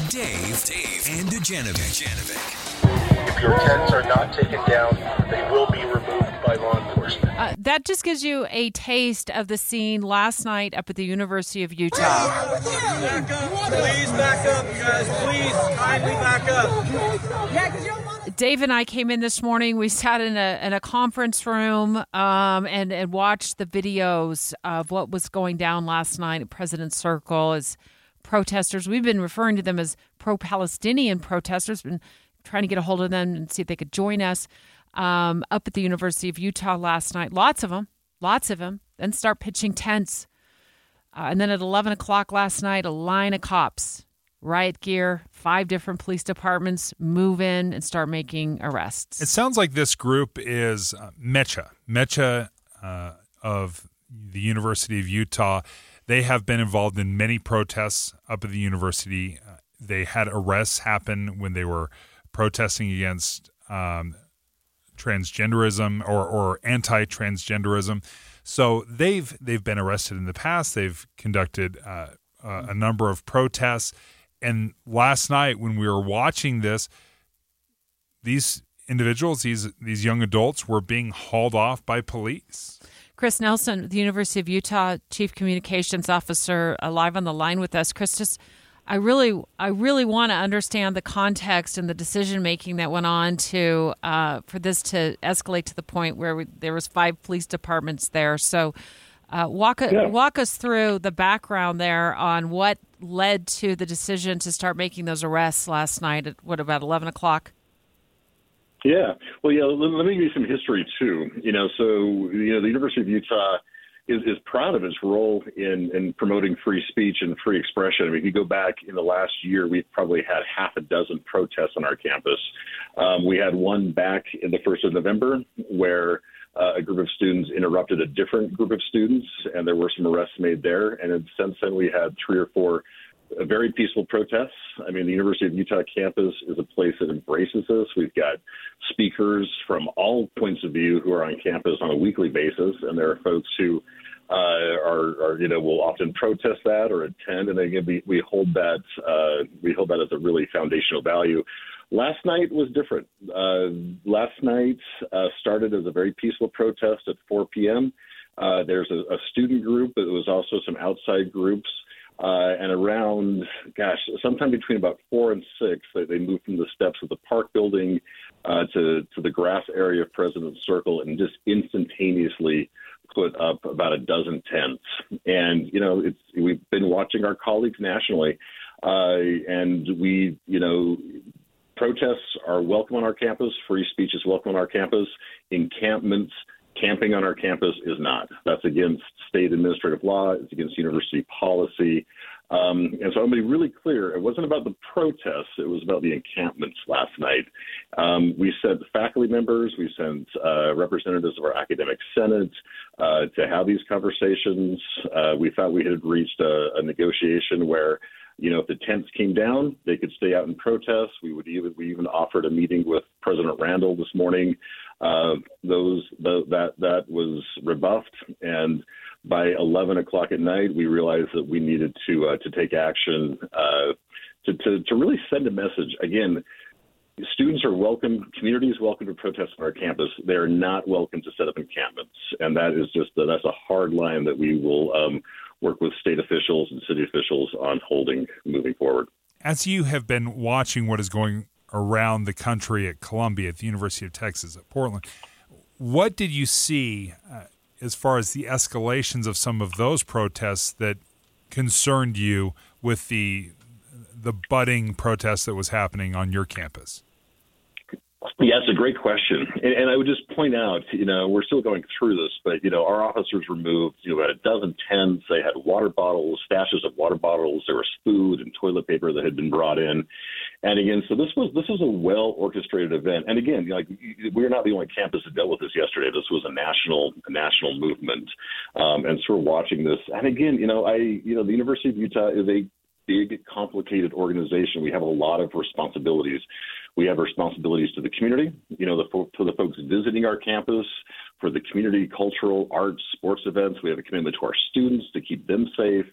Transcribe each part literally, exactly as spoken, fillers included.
Dave, Dave, and Dujanovic. If your tents are not taken down, they will be removed by law enforcement. Uh, that just gives you a taste of the scene last night up at the University of Utah. Back up, please back up, you guys. Please, kindly back up. Dave and I came in this morning. We sat in a in a conference room um, and, and watched the videos of what was going down last night at President's Circle as protesters. We've been referring to them as pro-Palestinian protesters, been trying to get a hold of them and see if they could join us um, up at the University of Utah last night. Lots of them, lots of them. Then start pitching tents. Uh, and then at eleven o'clock last night, a line of cops, riot gear, five different police departments move in and start making arrests. It sounds like this group is uh, Mecha, Mecha uh, of the University of Utah. They have been involved in many protests up at the university. Uh, they had arrests happen when they were protesting against um, transgenderism or, or anti-transgenderism. So they've they've been arrested in the past. They've conducted uh, uh, a number of protests. And last night when we were watching this, these individuals, these these young adults, were being hauled off by police. Chris Nelson, the University of Utah Chief Communications Officer, uh, live on the line with us. Chris, just I really, I really want to understand the context and the decision making that went on to uh, for this to escalate to the point where we, there was five police departments there. So, uh, walk yeah. walk us through the background there on what led to the decision to start making those arrests last night at what about eleven o'clock. Yeah. Well, yeah, let, let me give you some history, too. You know, so, you know, the University of Utah is, is proud of its role in, in promoting free speech and free expression. I mean, if you go back in the last year, we've probably had half a dozen protests on our campus. Um, we had one back in the first of November where uh, a group of students interrupted a different group of students, and there were some arrests made there. And since then, we had three or four Uh, very peaceful protests. I mean, the University of Utah campus is a place that embraces this. We've got speakers from all points of view who are on campus on a weekly basis, and there are folks who uh, are, are, you know, will often protest that or attend, and again, we, we hold that uh, we hold that as a really foundational value. Last night was different. Uh, last night uh, started as a very peaceful protest at four p.m. Uh, there's a, a student group, but there was also some outside groups. Uh, and around, gosh, sometime between about four and six, they, they moved from the steps of the Park building uh, to, to the grass area of President's Circle and just instantaneously put up about a dozen tents. And, you know, it's, we've been watching our colleagues nationally, uh, and we, you know, protests are welcome on our campus. Free speech is welcome on our campus. Encampments, camping on our campus is not. That's against state administrative law. It's against university policy. Um, and so I'm going to be really clear. It wasn't about the protests. It was about the encampments last night. Um, we sent faculty members. We sent uh, representatives of our academic senate uh, to have these conversations. Uh, we thought we had reached a, a negotiation where, you know, if the tents came down, they could stay out and protest. We would even we even offered a meeting with President Randall this morning. Uh, those the, that that was rebuffed, and by eleven o'clock at night, we realized that we needed to uh, to take action uh, to, to to really send a message. Again, students are welcome, community is welcome to protest on our campus. They are not welcome to set up encampments, and that is just that's a hard line that we will um, work with state officials and city officials on holding moving forward. As you have been watching what is going around the country at Columbia, at the University of Texas, at Portland, what did you see uh, as far as the escalations of some of those protests that concerned you with the the budding protest that was happening on your campus? Yeah, it's a great question. And, and I would just point out, you know, we're still going through this, but, you know, our officers removed, you know, about a dozen tents. They had water bottles, stashes of water bottles. There was food and toilet paper that had been brought in. And again, so this was this was a well-orchestrated event. And again, like, we're not the only campus that dealt with this yesterday. This was a national a national movement. Um, and so we're watching this. And again, you know, I, you know, the University of Utah is a big, complicated organization. We have a lot of responsibilities. We have responsibilities to the community, you know, the, to the folks visiting our campus, for the community, cultural, arts, sports events. We have a commitment to our students to keep them safe.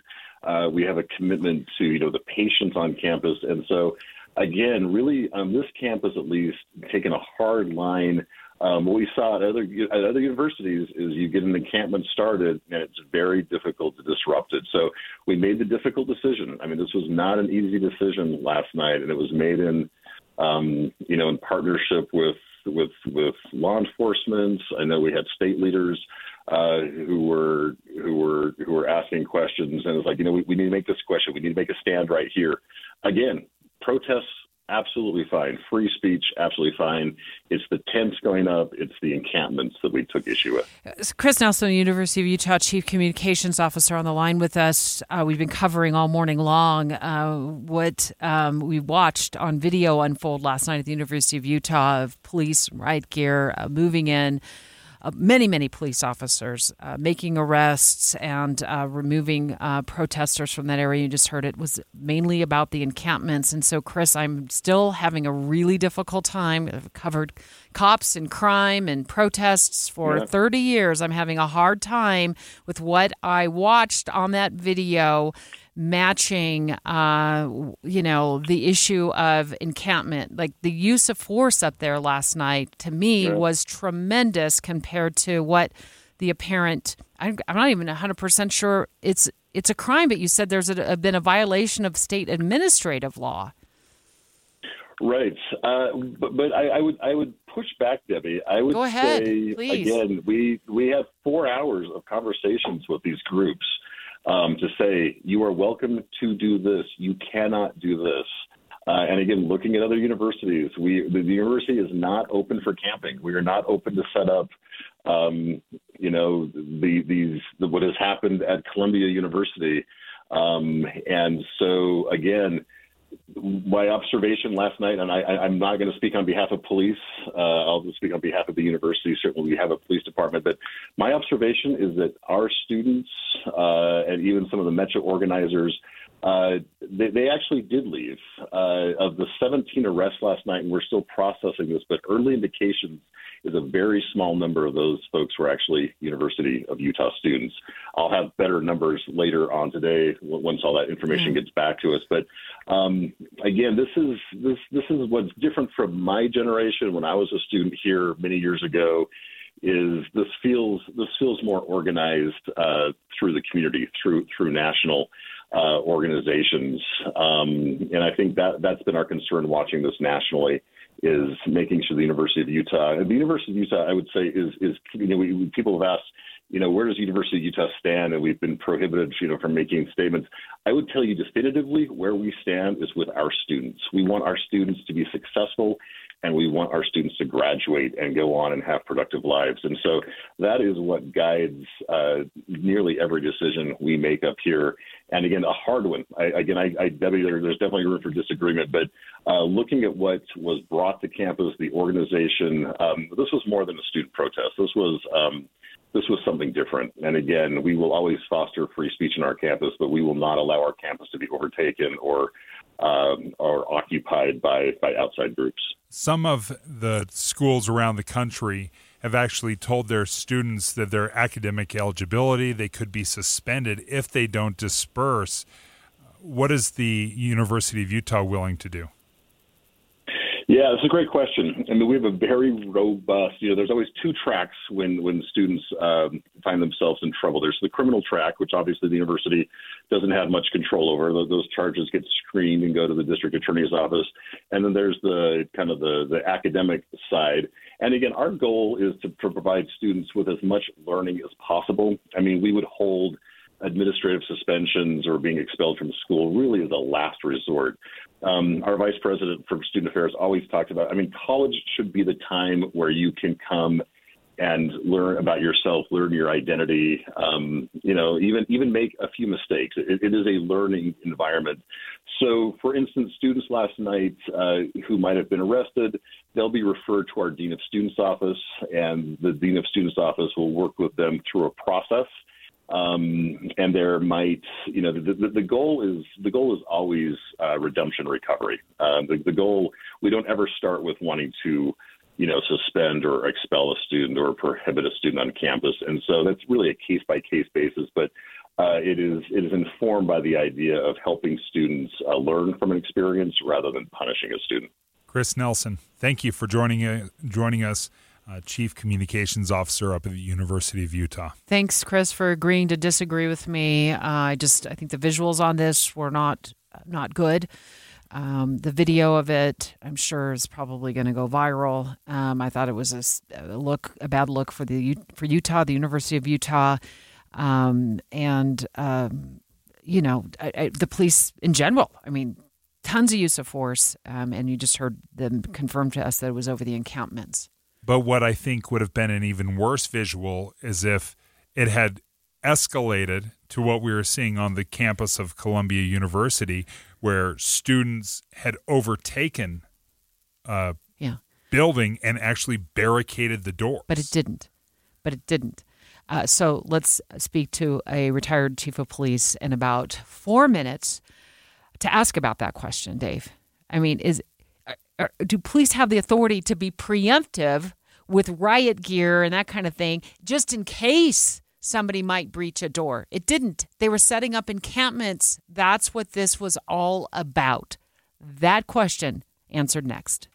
Uh, we have a commitment to, you know, the patients on campus. And so, again, really on this campus at least, taking a hard line. Um, what we saw at other at other universities is you get an encampment started, and it's very difficult to disrupt it. So we made the difficult decision. I mean, this was not an easy decision last night, and it was made in, um, you know, in partnership with with with law enforcement. I know we had state leaders uh, who were who were who were asking questions, and it's like, you know, we, we need to make this question. We need to make a stand right here. Again, protests. Absolutely fine. Free speech, absolutely fine. It's the tents going up. It's the encampments that we took issue with. Chris Nelson, University of Utah Chief Communications Officer, on the line with us. Uh, we've been covering all morning long uh, what um, we watched on video unfold last night at the University of Utah of police riot gear uh, moving in. Uh, many, many police officers uh, making arrests and uh, removing uh, protesters from that area. You just heard it was mainly about the encampments. And so, Chris, I'm still having a really difficult time. I've covered cops and crime and protests for yeah. thirty years. I'm having a hard time with what I watched on that video matching, uh, you know, the issue of encampment. Like the use of force up there last night, to me, yeah. was tremendous compared to what the apparent, I'm, I'm not even one hundred percent sure it's it's a crime, but you said there's a, a, been a violation of state administrative law. Right. Uh, but but I, I would I would push back, Debbie. I would Go ahead, say, please. Again, we, we have four hours of conversations with these groups. Um, to say, you are welcome to do this, you cannot do this. Uh, and again, looking at other universities, we the, the university is not open for camping. We are not open to set up, um, you know, the, these the, what has happened at Columbia University. Um, and so, again, my observation last night, and I, I'm not going to speak on behalf of police. Uh, I'll just speak on behalf of the university. Certainly, we have a police department. But my observation is that our students uh, and even some of the Metro organizers, uh, they, they actually did leave. Uh, of the seventeen arrests last night, and we're still processing this, but early indications is a very small number of those folks were actually University of Utah students. I'll have better numbers later on today once all that information mm-hmm. gets back to us. But um, again, this is this this is what's different from my generation when I was a student here many years ago. Is this feels this feels more organized uh, through the community, through through national uh, organizations, um, and I think that that's been our concern watching this nationally. Is making sure the University of Utah, the University of Utah, I would say, is, is you know, we, people have asked, you know, where does the University of Utah stand? And we've been prohibited, you know, from making statements. I would tell you definitively where we stand is with our students. We want our students to be successful, and we want our students to graduate and go on and have productive lives. And so that is what guides uh, nearly every decision we make up here. And again, a hard one. I, again, I, I, Debbie, there, there's definitely room for disagreement, but uh, looking at what was brought to campus, the organization, um, this was more than a student protest. This was um, this was something different. And again, we will always foster free speech in our campus, but we will not allow our campus to be overtaken or um, or occupied by, by outside groups. Some of the schools around the country have actually told their students that their academic eligibility, they could be suspended if they don't disperse. What is the University of Utah willing to do? Yeah, that's a great question. I mean, we have a very robust, you know, there's always two tracks when, when students um, find themselves in trouble. There's the criminal track, which obviously the university doesn't have much control over. Those charges get screened and go to the district attorney's office. And then there's the kind of the, the academic side. And again, our goal is to provide students with as much learning as possible. I mean, we would hold administrative suspensions or being expelled from school really as a last resort. Um, our vice president for student affairs always talked about, I mean, college should be the time where you can come and learn about yourself, learn your identity, um, you know, even even make a few mistakes. It, it is a learning environment. So, for instance, students last night uh, who might have been arrested, they'll be referred to our Dean of Students office, and the Dean of Students office will work with them through a process. Um, and there might, you know, the, the, the goal is the goal is always uh, redemption recovery. Uh, the, the goal, we don't ever start with wanting to, you know, suspend or expel a student or prohibit a student on campus. And so that's really a case by case basis. But uh, it is it is informed by the idea of helping students uh, learn from an experience rather than punishing a student. Chris Nelson, thank you for joining uh, joining us, uh, Chief Communications Officer up at the University of Utah. Thanks, Chris, for agreeing to disagree with me. Uh, I just I think the visuals on this were not not good. Um, the video of it, I'm sure, is probably going to go viral. Um, I thought it was a, a look, a bad look for the for Utah, the University of Utah, um, and um, you know I, I, the police in general. I mean. Tons of use of force, um, and you just heard them confirm to us that it was over the encampments. But what I think would have been an even worse visual is if it had escalated to what we were seeing on the campus of Columbia University, where students had overtaken a yeah. building and actually barricaded the doors. But it didn't. But it didn't. Uh, so let's speak to a retired chief of police in about four minutes to ask about that question, Dave. I mean, is are, do police have the authority to be preemptive with riot gear and that kind of thing, just in case somebody might breach a door? It didn't. They were setting up encampments. That's what this was all about. That question answered next.